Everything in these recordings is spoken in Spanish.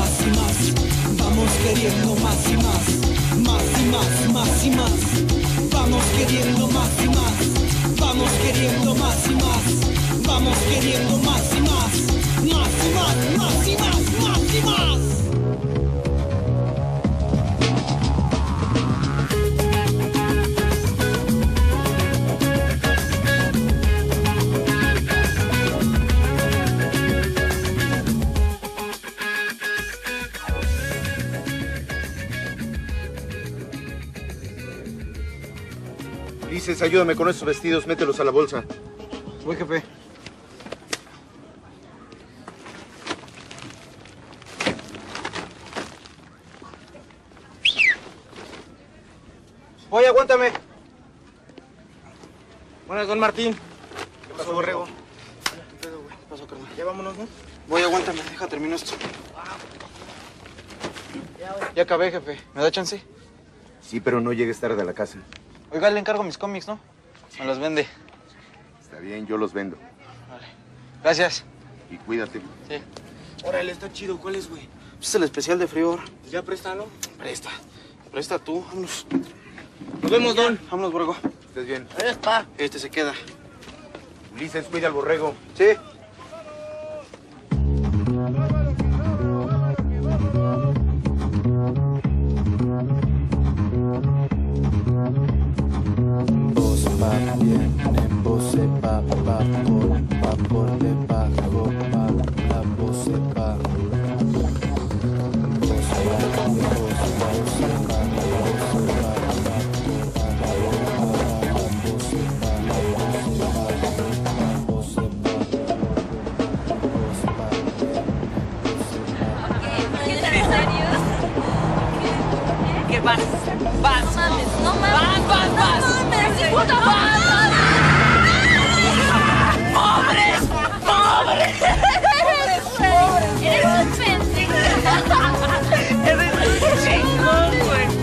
más y más. Vamos queriendo más y más. Más y más, más y más. Vamos queriendo más y más. Vamos queriendo más y más. Vamos queriendo más y más. Más y más, más y más, más y más. Ulises, ayúdame con esos vestidos, mételos a la bolsa. Voy, jefe. Oye, aguántame. Buenas, don Martín. ¿Qué pasó, Borrego? ¿Qué pasó, carnal? Ya vámonos, ¿no? Voy, aguántame. Deja, termino esto. Ya acabé, jefe. ¿Me da chance? Sí, pero no llegues tarde a la casa. Oiga, le encargo mis cómics, ¿no? Me los vende. Está bien, yo los vendo. Vale. Gracias. Y cuídate. Sí. Órale, está chido. ¿Cuál es, güey? Es el especial de frío ahora. Pues ya préstalo. Presta. Presta tú. Vámonos. Nos vemos, don. Vámonos, Borrego. Estés bien. Este se queda. Ulises, cuida al borrego. Sí. Voz va bien, en voz se va por debajo, va, la voz se va. Voz va, ¿Qué vas? Vas. No mames, no mames. Vas. No mames, puta vas. ¡Pobres! ¡Pobres! Eres un pendejo. Eres un chingón, güey.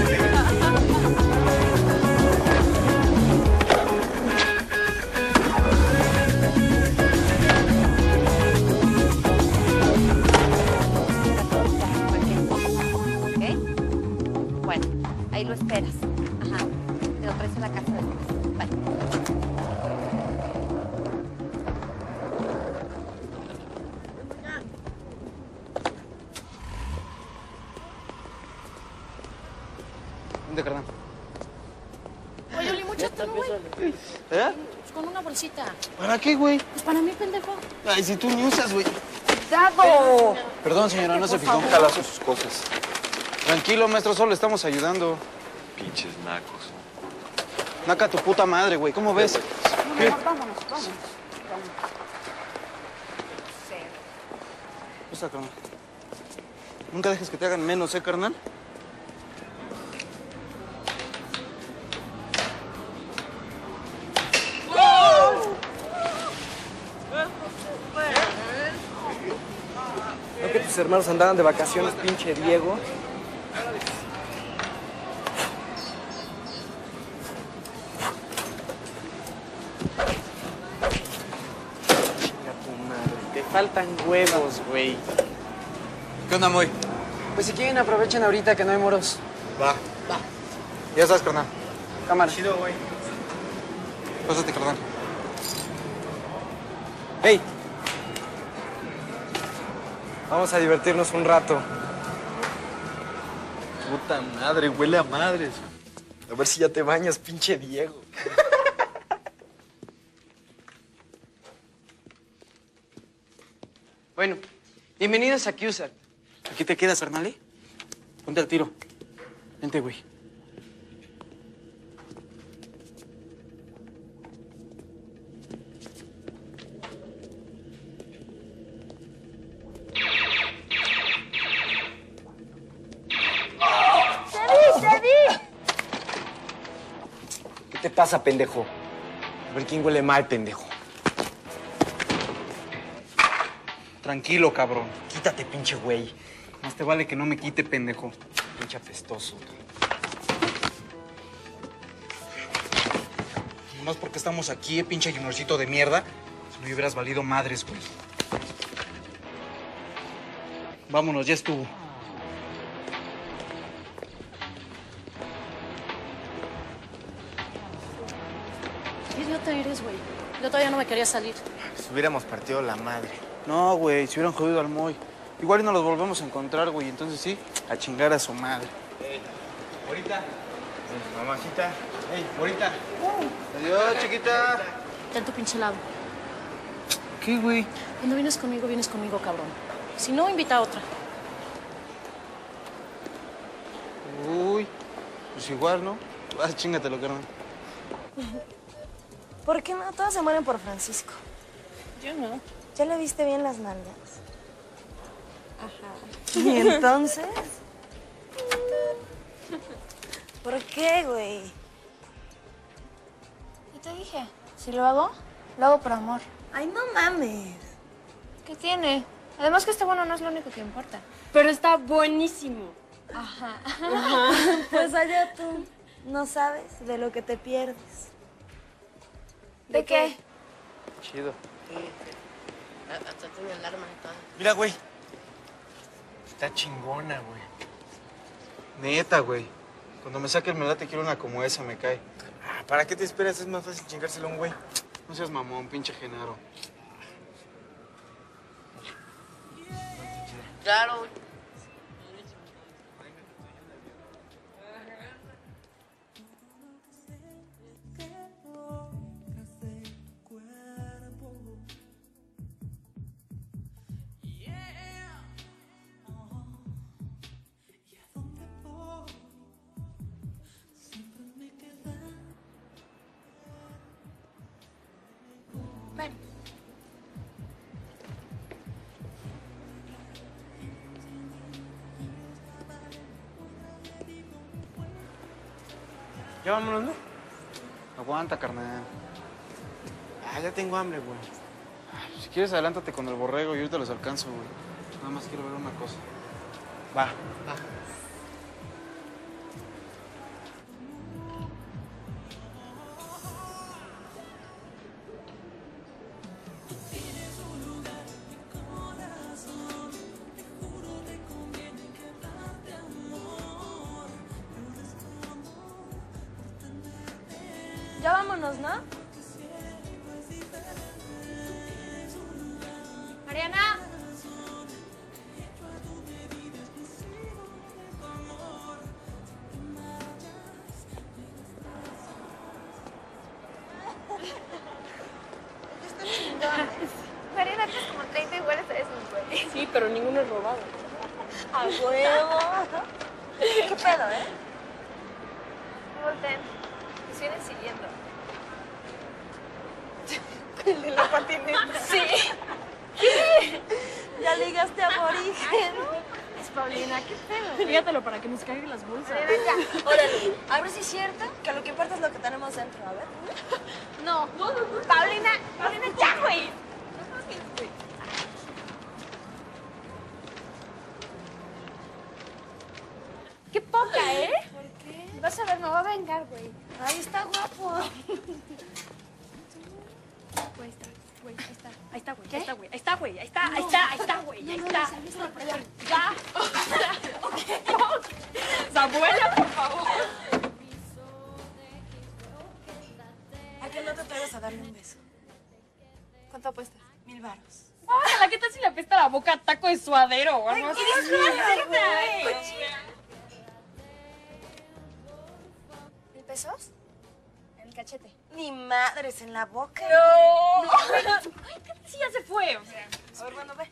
Bueno, ahí lo esperas. Ajá. Te lo traes a la casa después. Vale. ¿Dónde, carnal? Oye, Oli, muchacho, güey. ¿Eh? Pues con una bolsita. ¿Para qué, güey? Pues para mí, pendejo. Ay, si tú ni usas, güey. ¡Dado! Perdón, señora, no se fijó un calazo sus cosas. Tranquilo, maestro, solo le estamos ayudando. Pinches nacos. Naca tu puta madre, güey. ¿Cómo ves? ¿Qué? Vámonos. Esta, carnal. Nunca dejes que te hagan menos, ¿eh, carnal? ¿No que tus hermanos andaban de vacaciones, pinche Diego? Chinga tu madre. Te faltan huevos, güey. ¿Qué onda, Moy? Pues si quieren, aprovechen ahorita que no hay moros. Va. Ya sabes, carnal. Cámara. Chido, güey. Pásate, carnal. ¡Hey! Vamos a divertirnos un rato. Puta madre, huele a madres. A ver si ya te bañas, pinche Diego. Bueno, bienvenidos a CUSAT. Aquí te quedas, carnal, ¿eh? Ponte al tiro. Vente, güey. ¿Qué te pasa, pendejo? A ver quién huele mal, pendejo. Tranquilo, cabrón. Quítate, pinche güey. Más te vale que no me quite, pendejo. Pinche apestoso. Nomás porque estamos aquí, pinche juniorcito de mierda. Si no hubieras valido madres, güey. Vámonos, ya estuvo. ¿Qué idiota eres, güey? Yo todavía no me quería salir. Si hubiéramos partido la madre. No, güey, si hubieran jodido al Moy. Igual y no los volvemos a encontrar, güey. Entonces sí, a chingar a su madre. Morita. Mamacita. Ey, Morita. Adiós, chiquita. Ten tu pinche helado. ¿Qué, güey? Cuando vienes conmigo, cabrón. Si no, invita a otra. Uy, pues igual, ¿no? Vas, chingatelo, carnal. ¿Por qué no? Todos se mueren por Francisco. Yo no. ¿Ya le viste bien las nalgas? Ajá. ¿Y entonces? ¿Por qué, güey? ¿Qué te dije? Si lo hago por amor. Ay, no mames. ¿Qué tiene? Además que este bueno no es lo único que importa. Pero está buenísimo. Ajá. Pues allá tú. No sabes de lo que te pierdes. ¿De qué? Chido. Hasta tiene alarma y todo. Mira, güey. Está chingona, güey. Neta, güey. Cuando me saque el melate quiero una como esa, me cae. Ah, ¿para qué te esperas? Es más fácil chingárselo a un güey. No seas mamón, pinche Genaro. Claro. Ven. Ya vámonos, ¿no? Aguanta, carnal. Ah, ya tengo hambre, güey. Si quieres, adelántate con el borrego y ahorita los alcanzo, güey. Nada más quiero ver una cosa. Va. Ya vámonos, ¿no? Mariana. Mariana, tienes como 30 iguales a esos, güey. Sí, pero ninguno es robado. ¡A huevo! ¿Qué pedo, No volteen. Nos vienen siguiendo. El de la patineta. Sí. Ya ligaste a aborigen. Es Paulina, ¿qué pedo? Fíjatelo para que nos caigan las bolsas. Mariana, ya. Órale, a ver si es cierto que lo que importa es lo que tenemos dentro. A ver. No. Paulina, ya, güey. ¡Qué poca, eh! ¿Por qué? Vas a ver, me va a vengar, güey. Ay, está guapo. Güey, está, güey, ahí está. Ahí está, güey. Ahí está, güey. Ahí está, güey. Ahí está, ahí está, ahí está, güey. Ahí está. Ya. Samuela, por favor. ¿A qué no te atreves a darle un beso? ¿Cuánto apuestas? 1000 varos. Ojalá, ¿qué tal si le apesta la boca a taco de suadero o algo así? güey. 1000 pesos en el cachete. Ni madres en la boca. No. Ay, ¿qué tal si ya se fue? O sea. A ver, bueno, ve.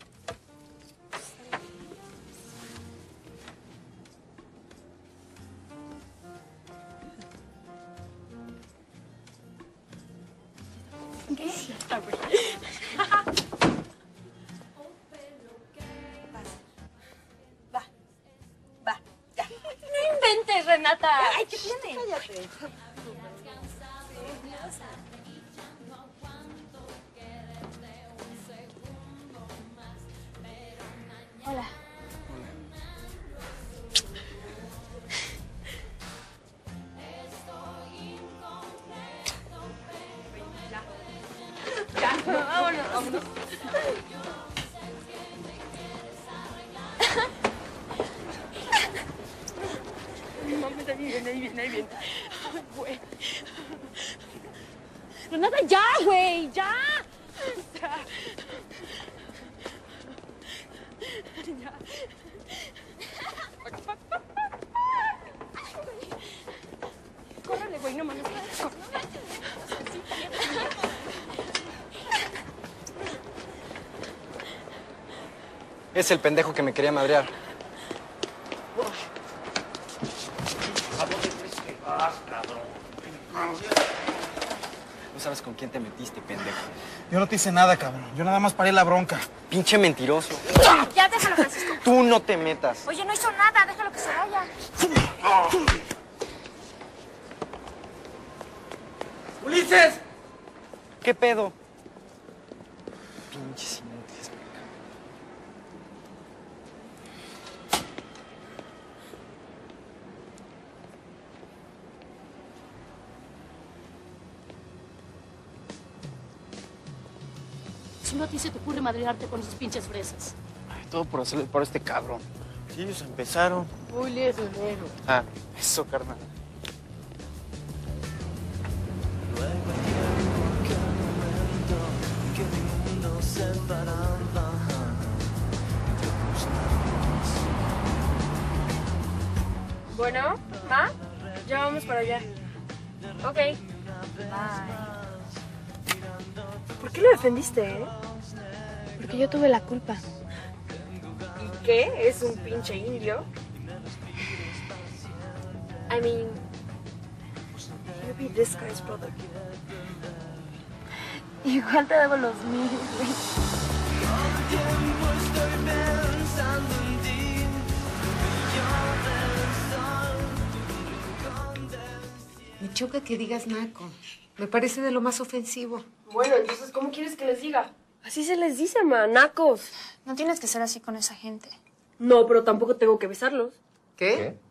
¿Qué? Sí, está, güey. Va. Va. Ya. No inventes, Renata. Ay, ¿qué tiene? Cállate. Hola. Ya, vámonos. Ahí viene, ahí viene, ahí viene. Ay, güey. Renata, ya, güey, ya. Ya. Ya. Córrele, güey, no mames. Es el pendejo que me quería madrear. ¿A dónde crees que vas, cabrón? No sabes con quién te metiste, pendejo. Yo no te hice nada, cabrón. Yo nada más paré la bronca. Pinche mentiroso. Ya, déjalo, Francisco. Tú no te metas. Oye, no hizo nada, déjalo que se vaya. ¡Ulises! ¿Qué pedo? Pinches inútiles. Si no a ti se te ocurre madrearte con esas pinches fresas. Ay, todo por hacerle por este cabrón. Sí, ellos empezaron. Uy, es enero. Ah, eso, carnal. Bueno, ¿ma? Ya vamos para allá. Ok. Bye. ¿Por qué lo defendiste, Porque yo tuve la culpa. ¿Y qué? ¿Es un pinche indio? I mean, you be this guy's brother. Igual te debo los míos, güey. Me choca que digas naco. Me parece de lo más ofensivo. Bueno, entonces, ¿cómo quieres que les diga? Así se les dice, manacos. No tienes que ser así con esa gente. No, pero tampoco tengo que besarlos. ¿Qué?